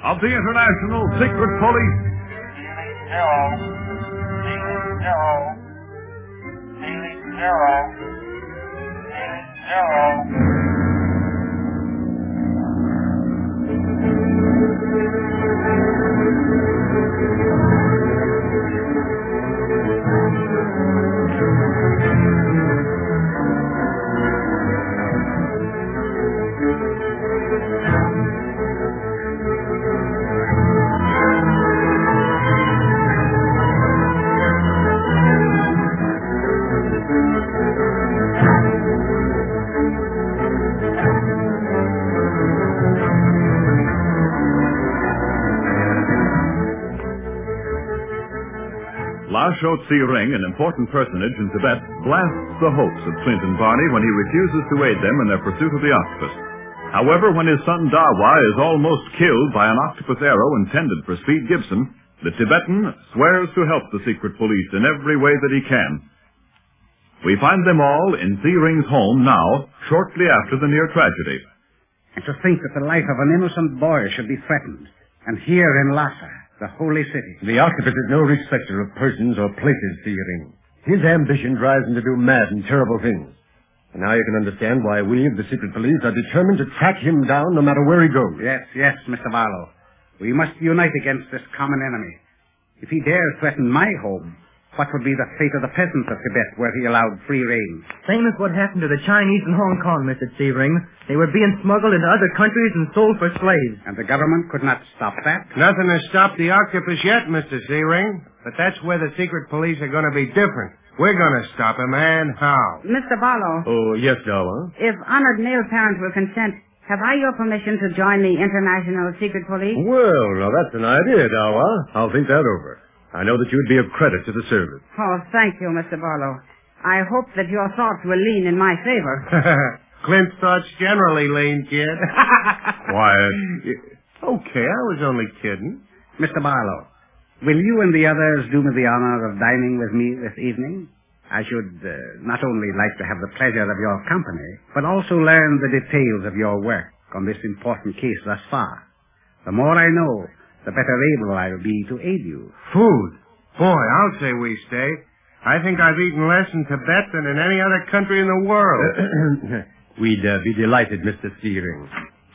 of the International Secret Police. La Chaux-Tzu Ring, an important personage in Tibet, blasts the hopes of Clint and Barney when he refuses to aid them in their pursuit of the octopus. However, when his son Dawa is almost killed by an octopus arrow intended for Speed Gibson, the Tibetan swears to help the secret police in every way that he can. We find them all in Tzu Ring's home now, shortly after the near tragedy. And to think that the life of an innocent boy should be threatened, and here in Lhasa, the holy city. The octopus is no respecter of persons or places, Tzu Ring. His ambition drives him to do mad and terrible things. And now you can understand why we of the secret police are determined to track him down no matter where he goes. Yes, Mr. Barlow. We must unite against this common enemy. If he dares threaten my home, what would be the fate of the peasants of Tibet where he allowed free rein? Same as what happened to the Chinese in Hong Kong, Mr. Tzu Ring. They were being smuggled into other countries and sold for slaves. And the government could not stop that? Nothing has stopped the octopus yet, Mr. Tzu Ring. But that's where the secret police are going to be different. We're going to stop him, and how? Mr. Barlow. Oh, yes, Dawa. If honored male parents will consent, have I your permission to join the International Secret Police? Well, now that's an idea, Dawa. I'll think that over. I know that you'd be of credit to the service. Oh, thank you, Mr. Barlow. I hope that your thoughts will lean in my favor. Clint's thoughts generally lean, kid. Quiet. Okay, I was only kidding. Mr. Barlow, will you and the others do me the honor of dining with me this evening? I should not only like to have the pleasure of your company, but also learn the details of your work on this important case thus far. The more I know, the better able I'll be to aid you. Food? Boy, I'll say we stay. I think I've eaten less in Tibet than in any other country in the world. We'd be delighted, Mr. Tzu Ring.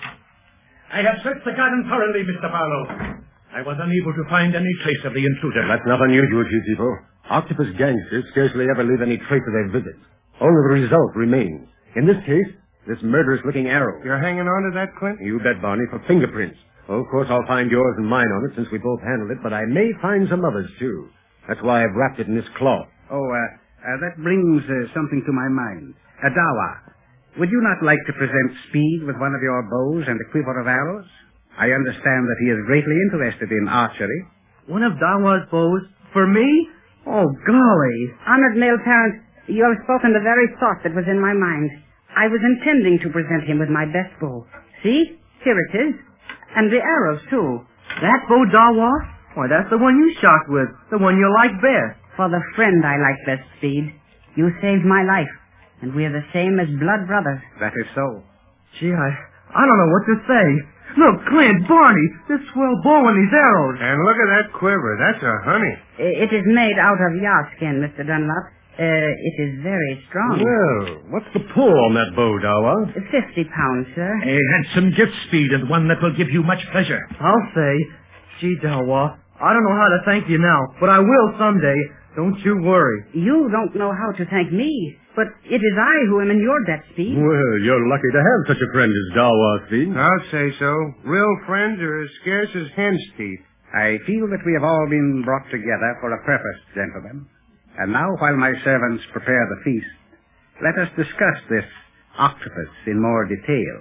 I have searched the garden thoroughly, Mr. Barlow. I was unable to find any trace of the intruder. That's not unusual, Chief. Octopus gangsters scarcely ever leave any trace of their visits. Only the result remains. In this case, this murderous-looking arrow. You're hanging on to that, Clint? You bet, Barney, for fingerprints. Oh, of course, I'll find yours and mine on it since we both handled it, but I may find some others, too. That's why I've wrapped it in this cloth. Oh, that brings something to my mind. Dawa, would you not like to present Speed with one of your bows and a quiver of arrows? I understand that he is greatly interested in archery. One of Dawa's bows? For me? Oh, golly. Honored male parent, you have spoken the very thought that was in my mind. I was intending to present him with my best bow. See? Here it is. And the arrows, too. That bow, Dawa? Why, that's the one you shot with. The one you like best. For the friend I like best, Speed. You saved my life. And we're the same as blood brothers. That is so. Gee, I don't know what to say. Look, Clint, Barney, this swell bow and these arrows. And look at that quiver. That's a honey. It is made out of yak skin, Mr. Dunlop. It is very strong. Well, what's the pull on that bow, Dawa? 50 pounds, sir. A handsome gift, Speed, and one that will give you much pleasure. I'll say. Gee, Dawa, I don't know how to thank you now, but I will someday. Don't you worry. You don't know how to thank me, but it is I who am in your debt, Speed. Well, you're lucky to have such a friend as Dawa, Speed. I'll say so. Real friends are as scarce as hen's teeth. I feel that we have all been brought together for a purpose, gentlemen. And now, while my servants prepare the feast, let us discuss this octopus in more detail.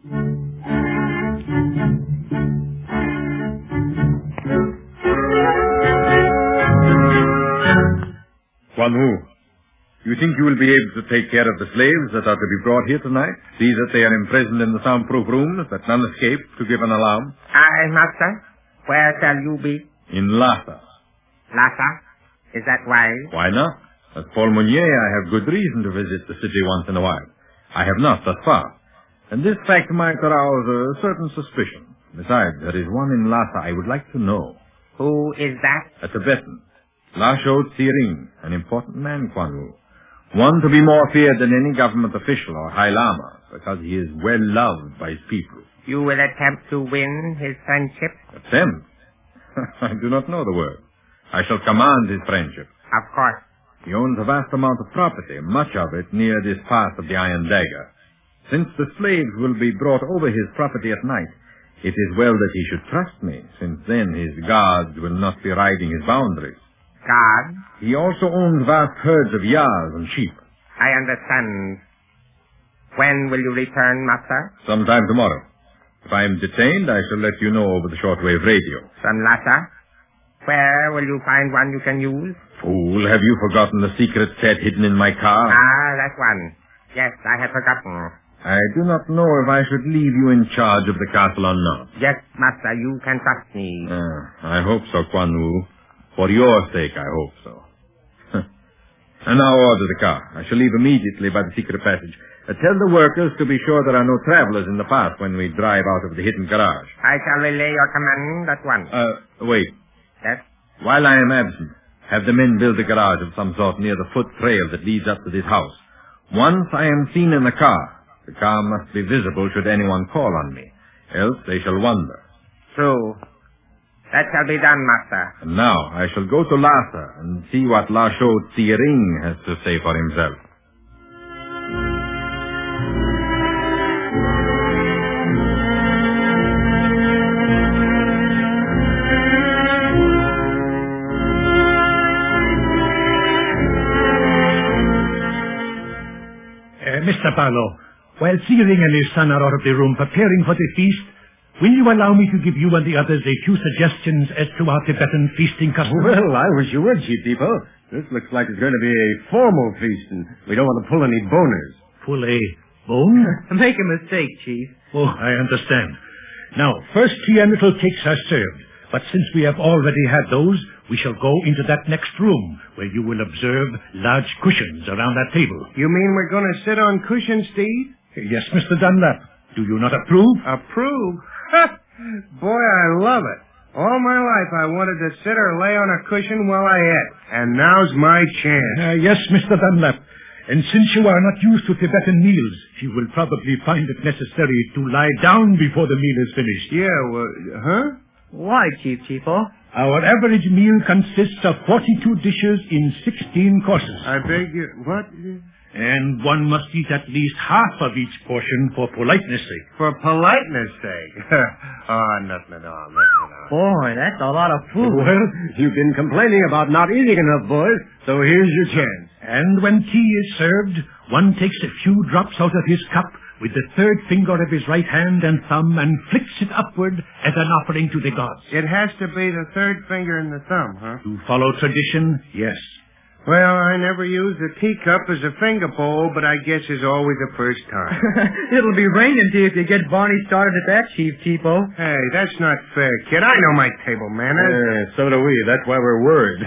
Guan Hu, you think you will be able to take care of the slaves that are to be brought here tonight? See that they are imprisoned in the soundproof rooms, that none escape to give an alarm? Aye, master. Where shall you be? In Lhasa. Lhasa? Is that why? Why not? As Paul Mounier, I have good reason to visit the city once in a while. I have not thus far. And this fact might arouse a certain suspicion. Besides, there is one in Lhasa I would like to know. Who is that? A Tibetan. Lasho Tsering, an important man, Quan Wu. One to be more feared than any government official or High Lama, because he is well loved by his people. You will attempt to win his friendship? Attempt? I do not know the word. I shall command his friendship. Of course. He owns a vast amount of property, much of it near this pass of the Iron Dagger. Since the slaves will be brought over his property at night, it is well that he should trust me, since then his guards will not be riding his boundaries. Guards? He also owns vast herds of yas and sheep. I understand. When will you return, master? Sometime tomorrow. If I am detained, I shall let you know over the shortwave radio. From Lhasa? Where will you find one you can use? Fool, have you forgotten the secret set hidden in my car? Ah, that one. Yes, I had forgotten. I do not know if I should leave you in charge of the castle or not. Yes, master, you can trust me. I hope so, Quan Wu. For your sake, I hope so. And now order the car. I shall leave immediately by the secret passage. Tell the workers to be sure there are no travelers in the path when we drive out of the hidden garage. I shall relay your command at once. Wait. Yes? While I am absent, have the men build a garage of some sort near the foot trail that leads up to this house. Once I am seen in the car must be visible should anyone call on me. Else they shall wonder. True. That shall be done, master. And now I shall go to Lhasa and see what Lasho Tsering has to say for himself. Mr. Barlow, while Tsering and his son are out of the room preparing for the feast, will you allow me to give you and the others a few suggestions as to our Tibetan feasting custom? Well, I wish you would, Chief Depot. This looks like it's going to be a formal feast, and we don't want to pull any boners. Pull a bone? Make a mistake, Chief. Oh, I understand. Now, first tea and little cakes are served. But since we have already had those, we shall go into that next room, where you will observe large cushions around that table. You mean we're going to sit on cushions, Steve? Yes, Mr. Dunlap. Do you not approve? Approve? Boy, I love it. All my life I wanted to sit or lay on a cushion while I ate. And now's my chance. Yes, Mr. Dunlap. And since you are not used to Tibetan meals, you will probably find it necessary to lie down before the meal is finished. Yeah, well, huh? Why, Chief Cheapo? Our average meal consists of 42 dishes in 16 courses. I beg you, what? And one must eat at least half of each portion for politeness sake. For politeness sake? Nothing at all. Boy, that's a lot of food. Well, you've been complaining about not eating enough, boys, so here's your chance. And when tea is served, one takes a few drops out of his cup with the third finger of his right hand and thumb and flicks it upward as an offering to the gods. It has to be the third finger and the thumb, huh? To follow tradition, yes. Well, I never used a teacup as a finger bowl, but I guess it's always a first time. It'll be raining tea if you get Barney started at that, Chief Cheapo. Hey, that's not fair, kid. I know my table manners. So do we. That's why we're worried.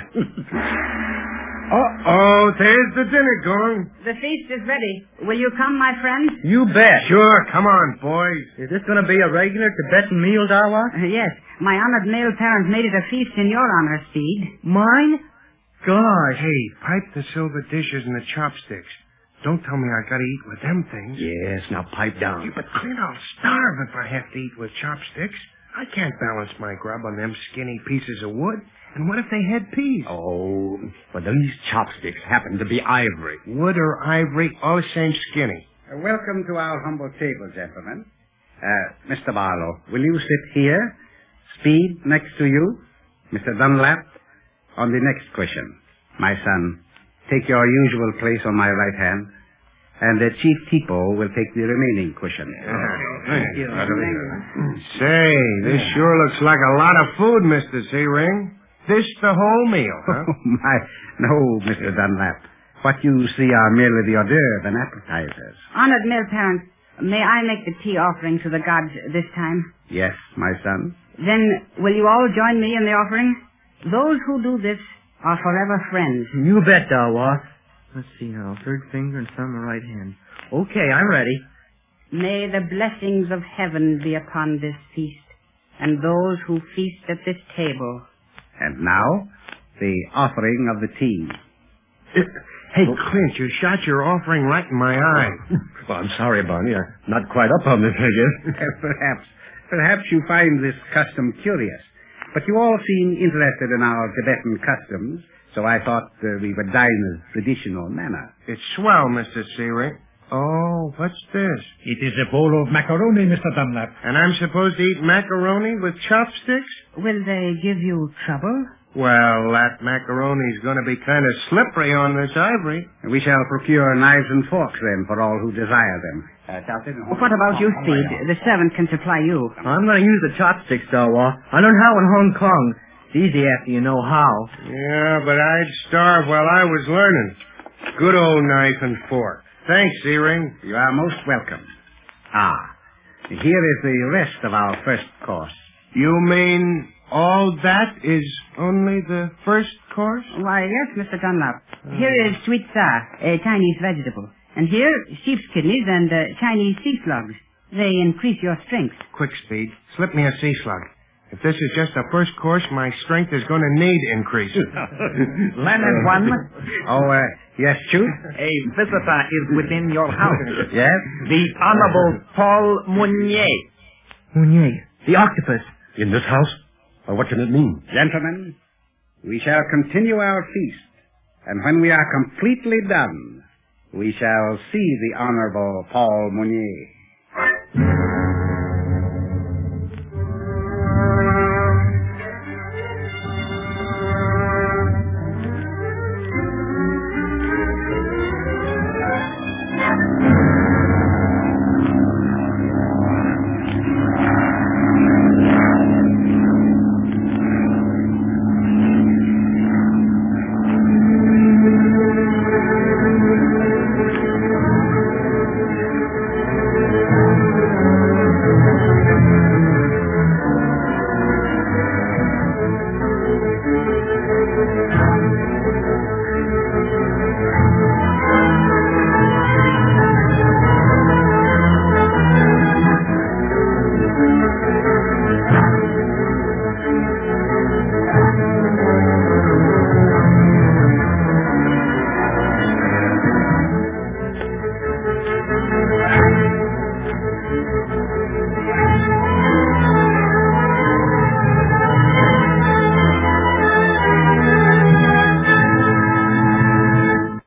Uh-oh, there's the dinner gong. The feast is ready. Will you come, my friends? You bet. Sure, come on, boys. Is this going to be a regular Tibetan meal, Dawa? Yes. My honored male parent made it a feast in your honor, Speed. Mine? Gosh. Hey, pipe the silver dishes and the chopsticks. Don't tell me I gotta eat with them things. Yes, now pipe down. Yeah, but Clint, I'll starve if I have to eat with chopsticks. I can't balance my grub on them skinny pieces of wood. And what if they had peas? Oh, but these chopsticks happen to be ivory. Wood or ivory, all the same skinny. Welcome to our humble table, gentlemen. Mr. Barlow, will you sit here? Speed next to you. Mr. Dunlap, on the next cushion. My son, take your usual place on my right hand. And the Chief Tipo will take the remaining cushion. Thank you. Say, this sure looks like a lot of food, Mr. Tsering. This the whole meal, huh? No, Mr. Dunlap. What you see are merely the hors d'oeuvre and appetizers. Honored male parent, may I make the tea offering to the gods this time? Yes, my son. Then will you all join me in the offering? Those who do this are forever friends. You bet, Dawa. Let's see now. Third finger and thumb and right hand. Okay, I'm ready. May the blessings of heaven be upon this feast. and those who feast at this table. And now, the offering of the tea. Hey, Clint, you shot your offering right in my eye. Well, I'm sorry, Barney. I'm not quite up on this, I guess. Perhaps you find this custom curious. But you all seem interested in our Tibetan customs, so I thought we would dine in traditional manner. It's swell, Mr. Searing. Oh, what's this? It is a bowl of macaroni, Mr. Dunlap. And I'm supposed to eat macaroni with chopsticks? Will they give you trouble? Well, that macaroni's going to be kind of slippery on this ivory. We shall procure knives and forks, then, for all who desire them. What about you, Speed? The servant can supply you. I'm going to use the chopsticks, Dawa. I learned how in Hong Kong. It's easy after you know how. Yeah, but I'd starve while I was learning. Good old knife and fork. Thanks, Searing. You are most welcome. Here is the rest of our first course. You mean all that is only the first course? Why, yes, Mr. Dunlap. Here is sweet sa, a Chinese vegetable. And here, sheep's kidneys and Chinese sea slugs. They increase your strength. Quick, Speed. Slip me a sea slug. If this is just the first course, my strength is going to need increase. Leonard One, Yes, Chute? a visitor is within your house. Yes? The Honorable Paul Mounier. Mounier, the octopus. In this house? Well, what can it mean? Gentlemen, we shall continue our feast, and when we are completely done, we shall see the Honorable Paul Mounier.